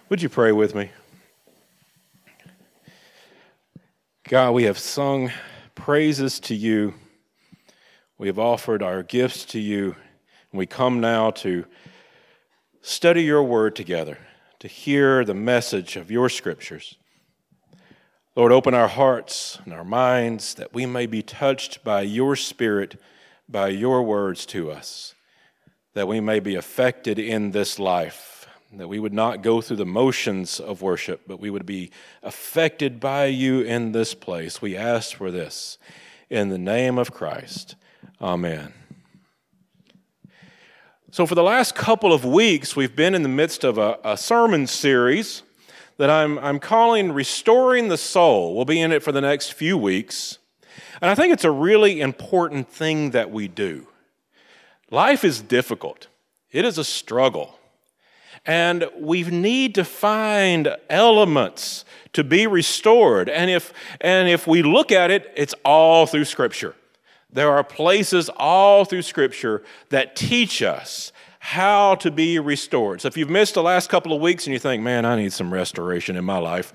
Would you pray with me? God, we have sung praises to you. We have offered our gifts to you. And we come now to study your word together, to hear the message of your scriptures. Lord, open our hearts and our minds that we may be touched by your Spirit, by your words to us, that we may be affected in this life, that we would not go through the motions of worship, but we would be affected by you in this place. We ask for this in the name of Christ. Amen. So for the last couple of weeks, we've been in the midst of a sermon series that I'm calling Restoring the Soul. We'll be in it for the next few weeks. And I think it's a really important thing that we do. Life is difficult. It is a struggle. And we need to find elements to be restored. And if we look at it, it's all through Scripture. There are places all through Scripture that teach us how to be restored. So if you've missed the last couple of weeks and you think, man, I need some restoration in my life,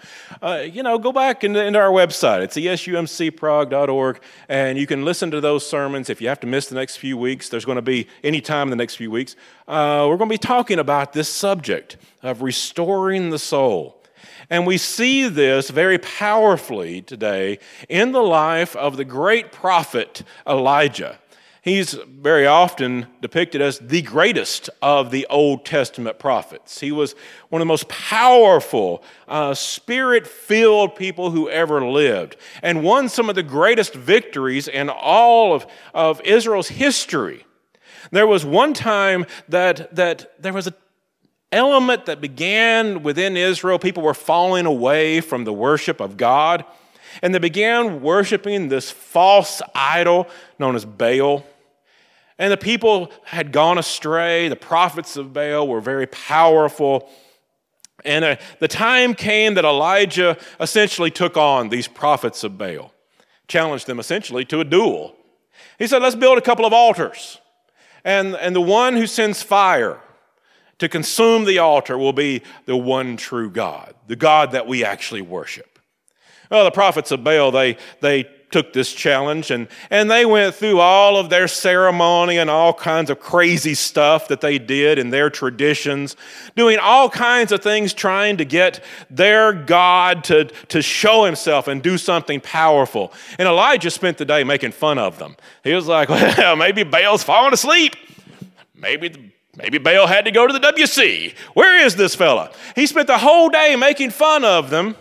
go back into our website. It's esumcprague.org, and you can listen to those sermons. If you have to miss the next few weeks, there's going to be any time in the next few weeks, we're going to be talking about this subject of restoring the soul. And we see this very powerfully today in the life of the great prophet Elijah. He's very often depicted as the greatest of the Old Testament prophets. He was one of the most powerful, spirit-filled people who ever lived, and won some of the greatest victories in all of Israel's history. There was one time that there was an element that began within Israel. People were falling away from the worship of God, and they began worshiping this false idol known as Baal. And the people had gone astray. The prophets of Baal were very powerful. And the time came that Elijah essentially took on these prophets of Baal, challenged them essentially to a duel. He said, let's build a couple of altars. And the one who sends fire to consume the altar will be the one true God, the God that we actually worship. Well, the prophets of Baal, they took this challenge, and they went through all of their ceremony and all kinds of crazy stuff that they did in their traditions, doing all kinds of things trying to get their God to show himself and do something powerful. And Elijah spent the day making fun of them. He was like, well, maybe Baal's falling asleep. Maybe Baal had to go to the WC. Where is this fella? He spent the whole day making fun of them.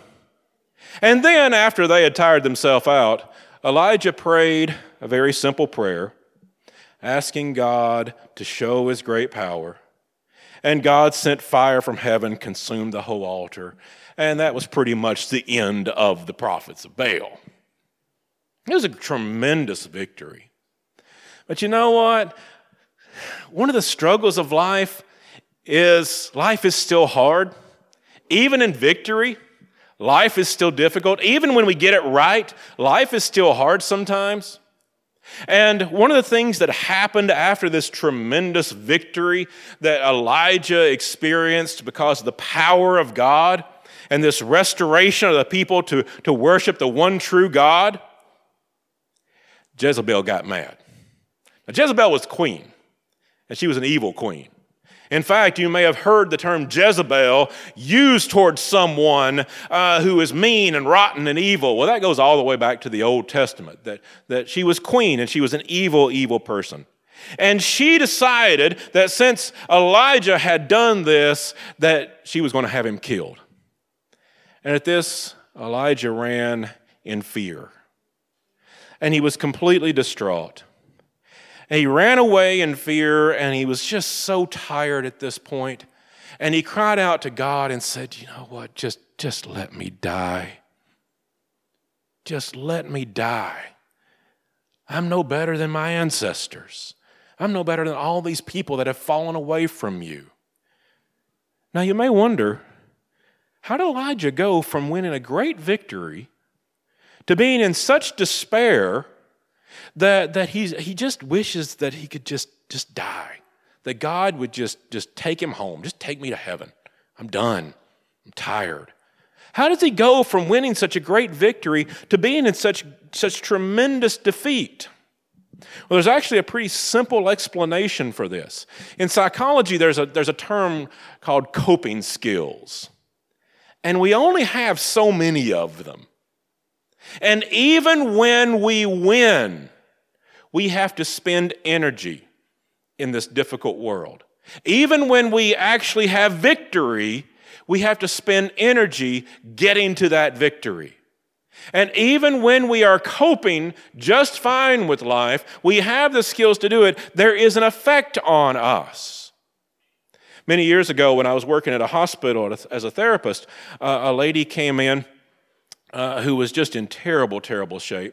And then after they had tired themselves out, Elijah prayed a very simple prayer, asking God to show his great power. And God sent fire from heaven, consumed the whole altar. And that was pretty much the end of the prophets of Baal. It was a tremendous victory. But you know what? One of the struggles of life is still hard. Even in victory, life is still difficult. Even when we get it right, life is still hard sometimes. And one of the things that happened after this tremendous victory that Elijah experienced because of the power of God and this restoration of the people to worship the one true God, Jezebel got mad. Now, Jezebel was queen, and she was an evil queen. In fact, you may have heard the term Jezebel used towards someone who is mean and rotten and evil. Well, that goes all the way back to the Old Testament, that she was queen and she was an evil, evil person. And she decided that since Elijah had done this, that she was going to have him killed. And at this, Elijah ran in fear. And he was completely distraught. And he ran away in fear, and he was just so tired at this point. And he cried out to God and said, you know what, just let me die. Just let me die. I'm no better than my ancestors. I'm no better than all these people that have fallen away from you. Now you may wonder, how did Elijah go from winning a great victory to being in such despair that he just wishes that he could just die, that God would just take him home, just take me to heaven. I'm done. I'm tired. How does he go from winning such a great victory to being in such tremendous defeat? Well, there's actually a pretty simple explanation for this. In psychology, there's a term called coping skills. And we only have so many of them. And even when we win, we have to spend energy in this difficult world. Even when we actually have victory, we have to spend energy getting to that victory. And even when we are coping just fine with life, we have the skills to do it, there is an effect on us. Many years ago, when I was working at a hospital as a therapist, a lady came in who was just in terrible, terrible shape.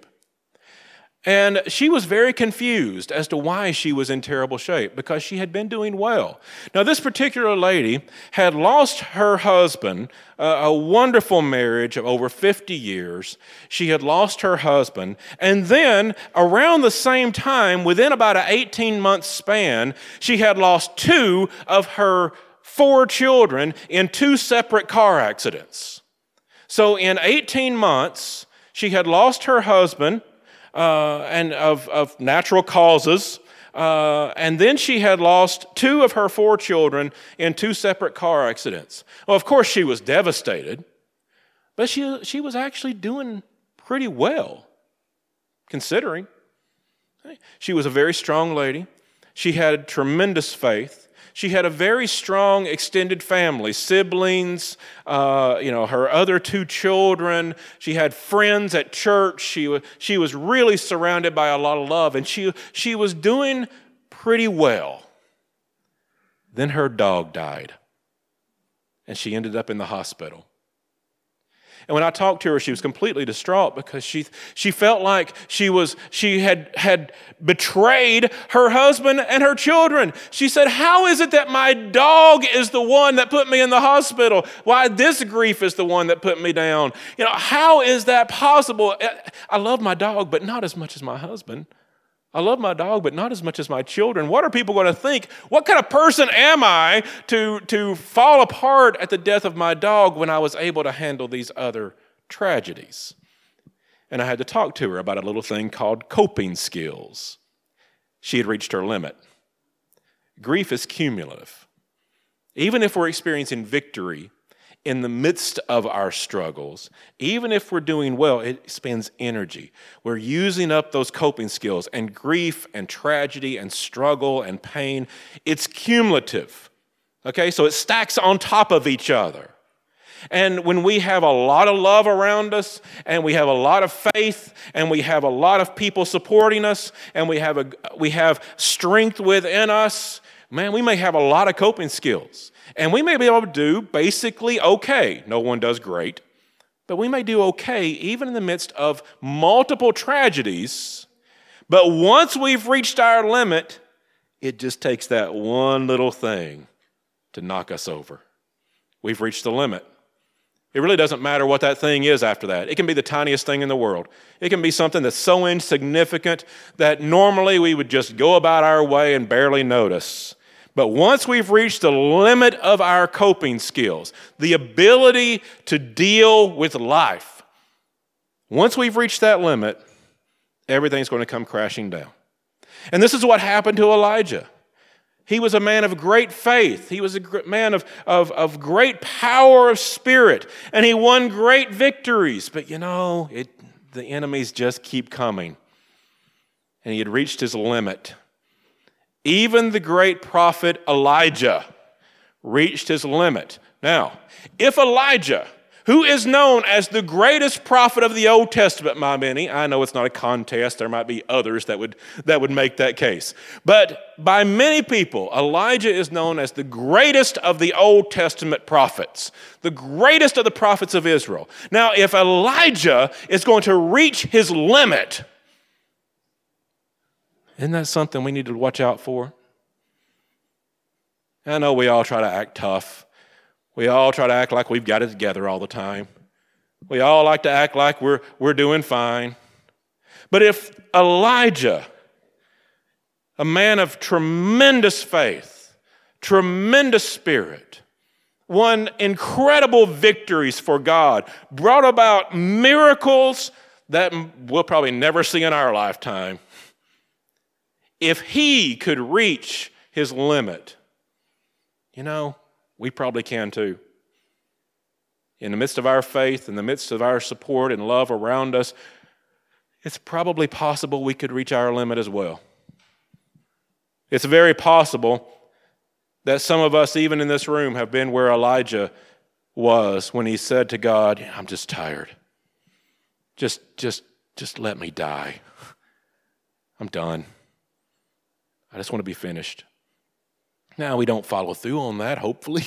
And she was very confused as to why she was in terrible shape, because she had been doing well. Now, this particular lady had lost her husband, a wonderful marriage of over 50 years. She had lost her husband. And then, around the same time, within about an 18-month span, she had lost 2 of her 4 children in 2 separate car accidents. So in 18 months, she had lost her husband, and of natural causes, and then she had lost 2 of her 4 children in 2 separate car accidents. Well, of course, she was devastated, but she was actually doing pretty well, considering. She was a very strong lady. She had tremendous faith. She had a very strong extended family, siblings, her other 2 children. She had friends at church. She was really surrounded by a lot of love, and she was doing pretty well. Then her dog died, and she ended up in the hospital. And when I talked to her, she was completely distraught because she felt like she had betrayed her husband and her children. She said, "How is it that my dog is the one that put me in the hospital? Why this grief is the one that put me down? How is that possible? I love my dog, but not as much as my husband. I love my dog, but not as much as my children. What are people going to think? What kind of person am I to fall apart at the death of my dog when I was able to handle these other tragedies?" And I had to talk to her about a little thing called coping skills. She had reached her limit. Grief is cumulative. Even if we're experiencing victory in the midst of our struggles, even if we're doing well, it spends energy. We're using up those coping skills, and grief and tragedy and struggle and pain, it's cumulative. Okay, so it stacks on top of each other. And when we have a lot of love around us, and we have a lot of faith, and we have a lot of people supporting us, and we have strength within us, man, we may have a lot of coping skills. And we may be able to do basically okay. No one does great. But we may do okay even in the midst of multiple tragedies. But once we've reached our limit, it just takes that one little thing to knock us over. We've reached the limit. It really doesn't matter what that thing is after that. It can be the tiniest thing in the world. It can be something that's so insignificant that normally we would just go about our way and barely notice. But once we've reached the limit of our coping skills, the ability to deal with life, once we've reached that limit, everything's going to come crashing down. And this is what happened to Elijah. He was a man of great faith. He was a man of great power of spirit. And he won great victories. But the enemies just keep coming. And he had reached his limit. Even the great prophet Elijah reached his limit. Now, if Elijah, who is known as the greatest prophet of the Old Testament by many, I know it's not a contest, there might be others that would make that case. But by many people, Elijah is known as the greatest of the Old Testament prophets, the greatest of the prophets of Israel. Now, if Elijah is going to reach his limit, isn't that something we need to watch out for? I know we all try to act tough. We all try to act like we've got it together all the time. We all like to act like we're doing fine. But if Elijah, a man of tremendous faith, tremendous spirit, won incredible victories for God, brought about miracles that we'll probably never see in our lifetime. If he could reach his limit, we probably can too. In the midst of our faith, in the midst of our support and love around us, it's probably possible we could reach our limit as well. It's very possible that some of us, even in this room, have been where Elijah was when he said to God, I'm just tired. Just let me die. I'm done. I just want to be finished. Now, we don't follow through on that, hopefully.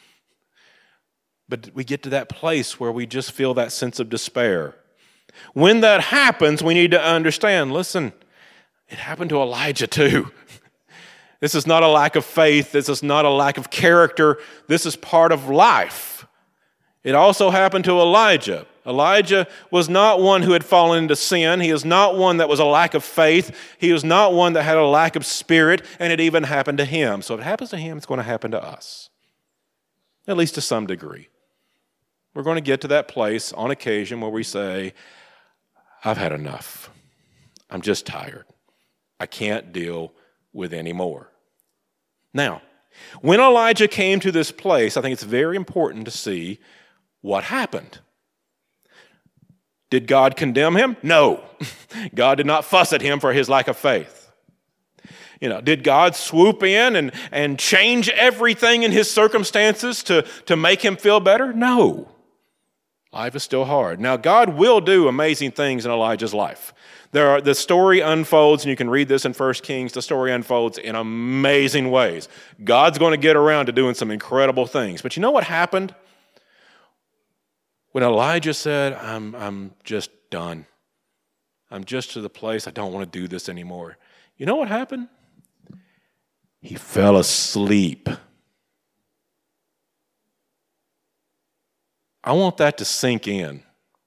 But we get to that place where we just feel that sense of despair. When that happens, we need to understand, listen, it happened to Elijah too. This is not a lack of faith. This is not a lack of character. This is part of life. It also happened to Elijah. Elijah was not one who had fallen into sin. He is not one that was a lack of faith. He was not one that had a lack of spirit, and it even happened to him. So if it happens to him, it's going to happen to us, at least to some degree. We're going to get to that place on occasion where we say, I've had enough. I'm just tired. I can't deal with any more. Now, when Elijah came to this place, I think it's very important to see what happened. Did God condemn him? No. God did not fuss at him for his lack of faith. Did God swoop in and change everything in his circumstances to make him feel better? No. Life is still hard. Now, God will do amazing things in Elijah's life. The story unfolds, and you can read this in 1 Kings, the story unfolds in amazing ways. God's going to get around to doing some incredible things. But you know what happened? When Elijah said, I'm just done. I'm just to the place I don't want to do this anymore. You know what happened? He fell asleep. I want that to sink in.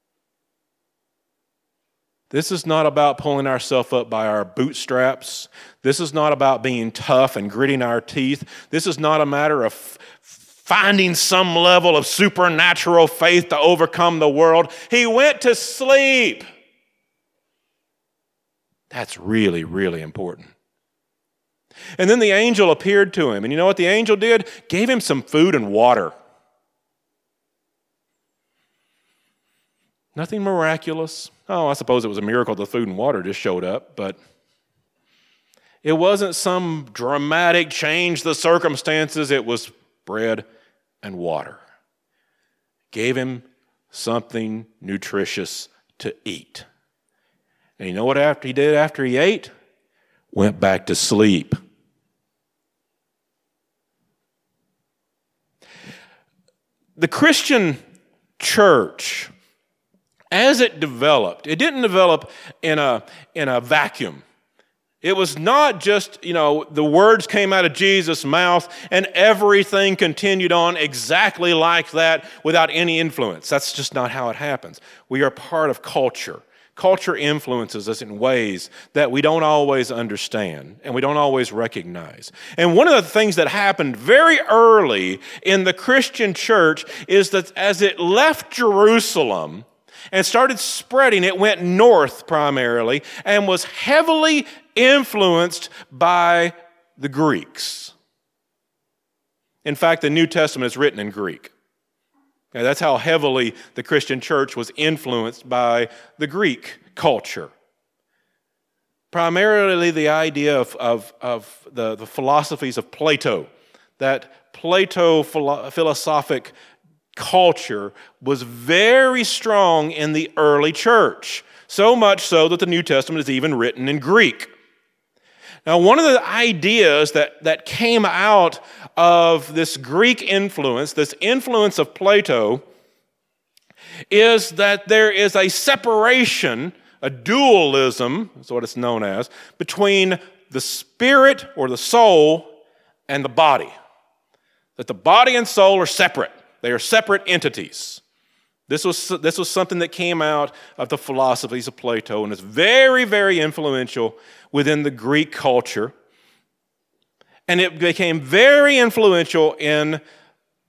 This is not about pulling ourselves up by our bootstraps. This is not about being tough and gritting our teeth. This is not a matter of finding some level of supernatural faith to overcome the world. He went to sleep. That's really, really important. And then the angel appeared to him. And you know what the angel did? Gave him some food and water. Nothing miraculous. Oh, I suppose it was a miracle the food and water just showed up, but it wasn't some dramatic change the circumstances. It was bread and water. Gave him something nutritious to eat. And you know what he did after he ate? Went back to sleep. The Christian church, as it developed, it didn't develop in a vacuum. It was not just, the words came out of Jesus' mouth and everything continued on exactly like that without any influence. That's just not how it happens. We are part of culture. Culture influences us in ways that we don't always understand and we don't always recognize. And one of the things that happened very early in the Christian church is that as it left Jerusalem and started spreading, it went north primarily and was heavily influenced by the Greeks. In fact, the New Testament is written in Greek. Now, that's how heavily the Christian church was influenced by the Greek culture. Primarily the idea of the philosophies of Plato, that Plato philosophic culture was very strong in the early church, so much so that the New Testament is even written in Greek. Now, one of the ideas that came out of this Greek influence, this influence of Plato, is that there is a separation, a dualism, is what it's known as, between the spirit or the soul and the body. That the body and soul are separate. They are separate entities. This was something that came out of the philosophies of Plato and is very, very influential within the Greek culture. And it became very influential in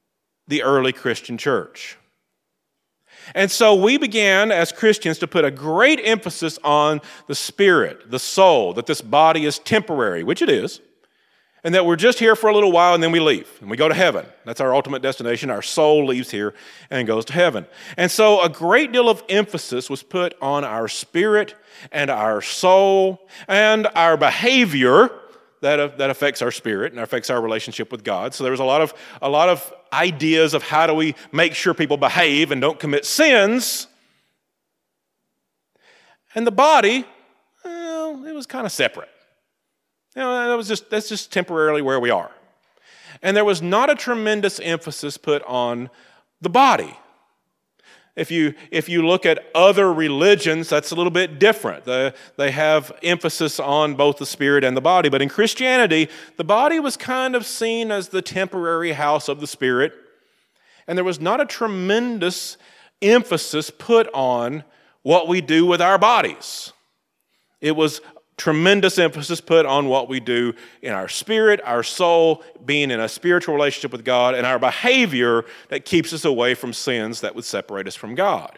the early Christian church. And so we began as Christians to put a great emphasis on the spirit, the soul, that this body is temporary, which it is, and that we're just here for a little while and then we leave and we go to heaven. That's our ultimate destination. Our soul leaves here and goes to heaven. And so a great deal of emphasis was put on our spirit and our soul and our behavior that affects our spirit and affects our relationship with God. So there was a lot of ideas of how do we make sure people behave and don't commit sins. And the body, well, it was kind of separate. That's just temporarily where we are. And there was not a tremendous emphasis put on the body. If you look at other religions, that's a little bit different. They have emphasis on both the spirit and the body. But in Christianity, the body was kind of seen as the temporary house of the spirit. And there was not a tremendous emphasis put on what we do with our bodies. It was tremendous emphasis put on what we do in our spirit, our soul, being in a spiritual relationship with God, and our behavior that keeps us away from sins that would separate us from God.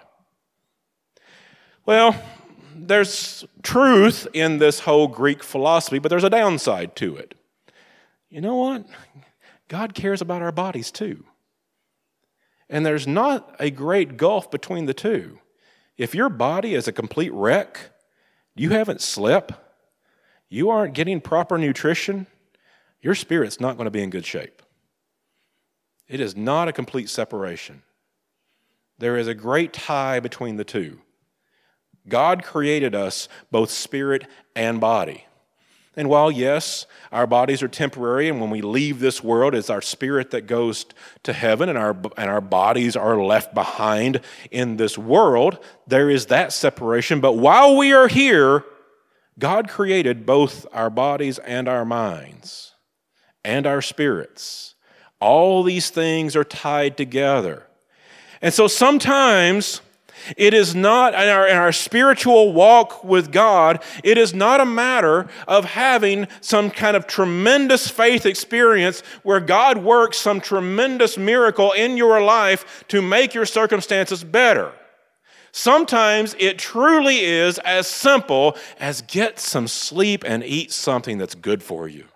Well, there's truth in this whole Greek philosophy, but there's a downside to it. You know what? God cares about our bodies too. And there's not a great gulf between the two. If your body is a complete wreck, you haven't slept, you aren't getting proper nutrition, your spirit's not going to be in good shape. It is not a complete separation. There is a great tie between the two. God created us both spirit and body. And while, yes, our bodies are temporary, and when we leave this world, it's our spirit that goes to heaven, and our bodies are left behind in this world, there is that separation. But while we are here, God created both our bodies and our minds and our spirits. All these things are tied together. And so sometimes it is not, in our spiritual walk with God, it is not a matter of having some kind of tremendous faith experience where God works some tremendous miracle in your life to make your circumstances better. Sometimes it truly is as simple as get some sleep and eat something that's good for you.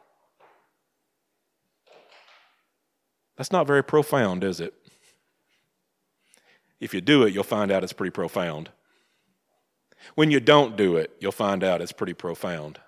That's not very profound, is it? If you do it, you'll find out it's pretty profound. When you don't do it, you'll find out it's pretty profound.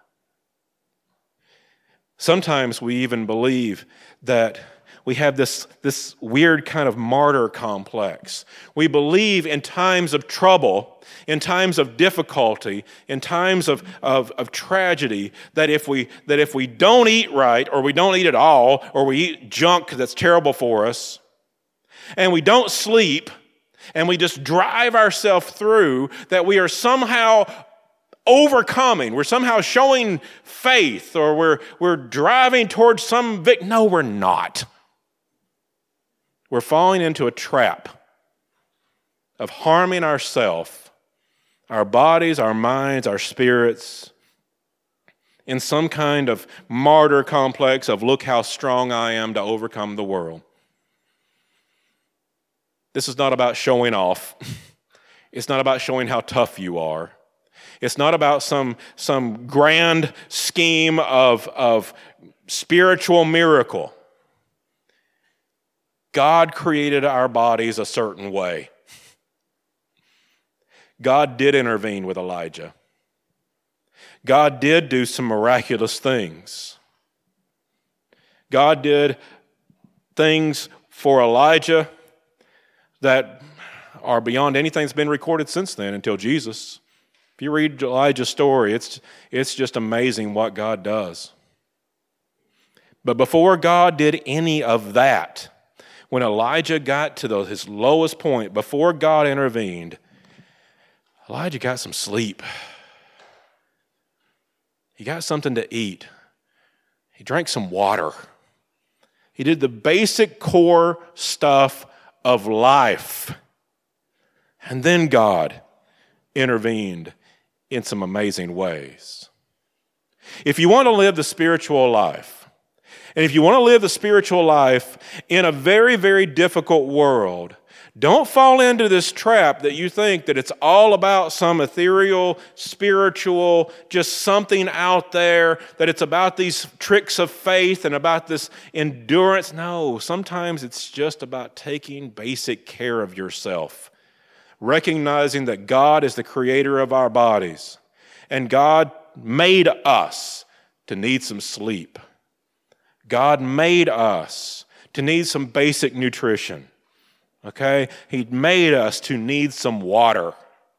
Sometimes we even believe that we have this weird kind of martyr complex. We believe in times of trouble, in times of difficulty, in times of tragedy, that if we don't eat right, or we don't eat at all, or we eat junk that's terrible for us, and we don't sleep, and we just drive ourselves through, that we are somehow overcoming, we're somehow showing faith, or we're driving towards some victory. No, we're not. We're falling into a trap of harming ourselves, our bodies, our minds, our spirits, in some kind of martyr complex of look how strong I am to overcome the world. This is not about showing off. It's not about showing how tough you are. It's not about some grand scheme of spiritual miracle. God created our bodies a certain way. God did intervene with Elijah. God did do some miraculous things. God did things for Elijah that are beyond anything that's been recorded since then until Jesus. If you read Elijah's story, it's just amazing what God does. But before God did any of that, when Elijah got to his lowest point, before God intervened, Elijah got some sleep. He got something to eat. He drank some water. He did the basic core stuff of life. And then God intervened in some amazing ways. If you want to live the spiritual life, And if you want to live the spiritual life in a very, very difficult world, don't fall into this trap that you think that it's all about some ethereal, spiritual, just something out there, that it's about these tricks of faith and about this endurance. No, sometimes it's just about taking basic care of yourself, recognizing that God is the creator of our bodies, and God made us to need some sleep. God made us to need some basic nutrition. Okay? He made us to need some water.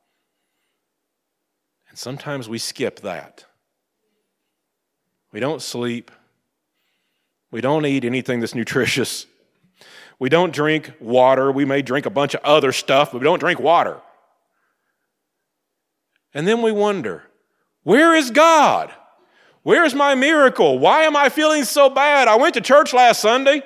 And sometimes we skip that. We don't sleep. We don't eat anything that's nutritious. We don't drink water. We may drink a bunch of other stuff, but we don't drink water. And then we wonder, where is God? Where's my miracle? Why am I feeling so bad? I went to church last Sunday.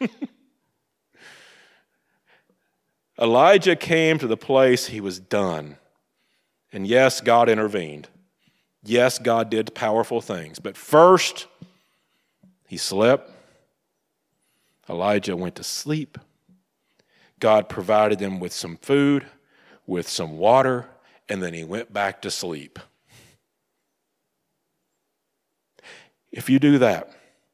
Elijah came to the place he was done. And yes, God intervened. Yes, God did powerful things. But first, he slept. Elijah went to sleep. God provided him with some food, with some water, and then he went back to sleep. If you do that,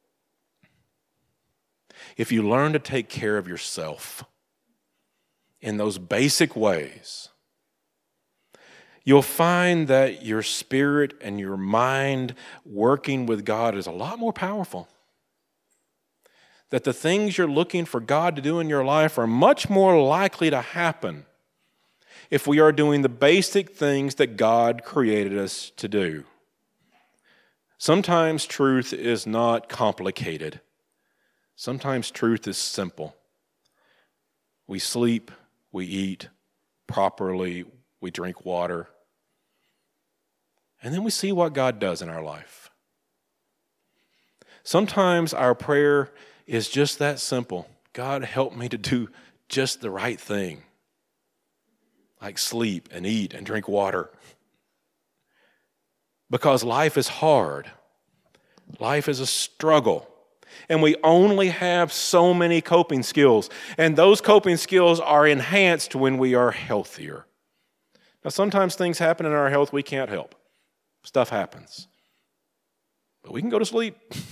if you learn to take care of yourself in those basic ways, you'll find that your spirit and your mind working with God is a lot more powerful. That the things you're looking for God to do in your life are much more likely to happen if we are doing the basic things that God created us to do. Sometimes truth is not complicated. Sometimes truth is simple. We sleep, we eat properly, we drink water, and then we see what God does in our life. Sometimes our prayer is just that simple. God, help me to do just the right thing, like sleep and eat and drink water. Because life is hard. Life is a struggle. And we only have so many coping skills. And those coping skills are enhanced when we are healthier. Now, sometimes things happen in our health we can't help. Stuff happens. But we can go to sleep.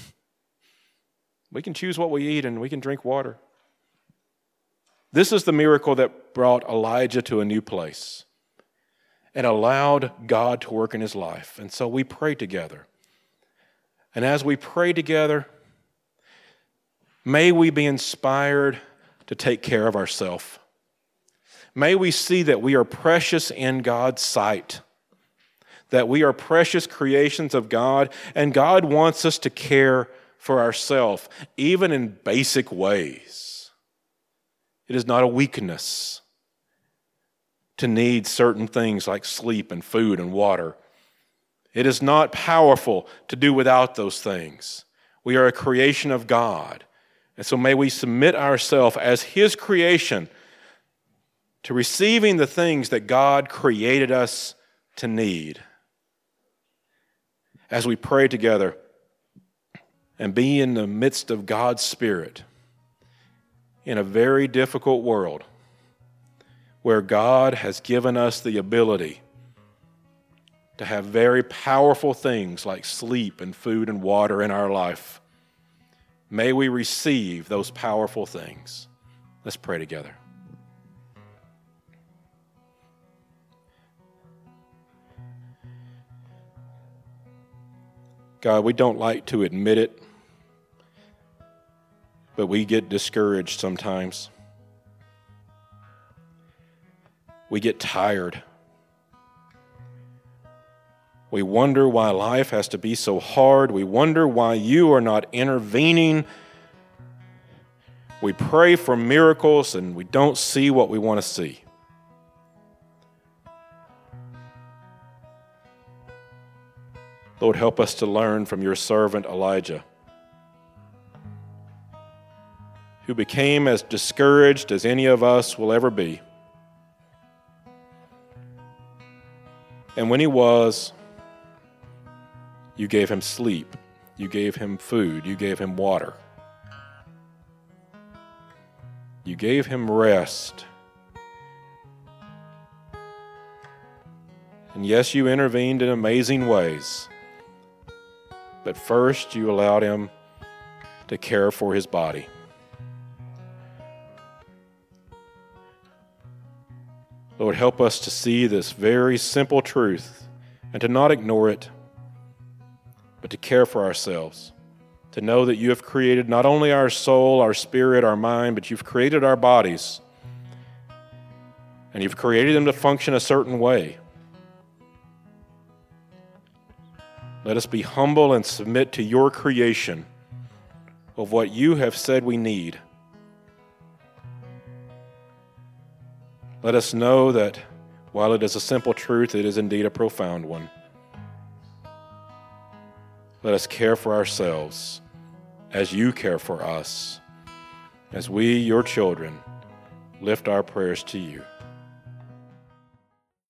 We can choose what we eat and we can drink water. This is the miracle that brought Elijah to a new place and allowed God to work in his life. And so we pray together. And as we pray together, may we be inspired to take care of ourselves. May we see that we are precious in God's sight, that we are precious creations of God, and God wants us to care for ourselves, even in basic ways. It is not a weakness to need certain things like sleep and food and water. It is not powerful to do without those things. We are a creation of God. And so may we submit ourselves as His creation to receiving the things that God created us to need. As we pray together and be in the midst of God's Spirit in a very difficult world where God has given us the ability to have very powerful things like sleep and food and water in our life. May we receive those powerful things. Let's pray together. God, we don't like to admit it, but we get discouraged sometimes. We get tired. We wonder why life has to be so hard. We wonder why you are not intervening. We pray for miracles and we don't see what we want to see. Lord, help us to learn from your servant Elijah, who became as discouraged as any of us will ever be. And when he was, you gave him sleep, you gave him food, you gave him water. You gave him rest. And yes, you intervened in amazing ways. But first, you allowed him to care for his body. Lord, help us to see this very simple truth and to not ignore it, but to care for ourselves, to know that you have created not only our soul, our spirit, our mind, but you've created our bodies, and you've created them to function a certain way. Let us be humble and submit to your creation of what you have said we need. Let us know that while it is a simple truth, it is indeed a profound one. Let us care for ourselves as you care for us, as we, your children, lift our prayers to you.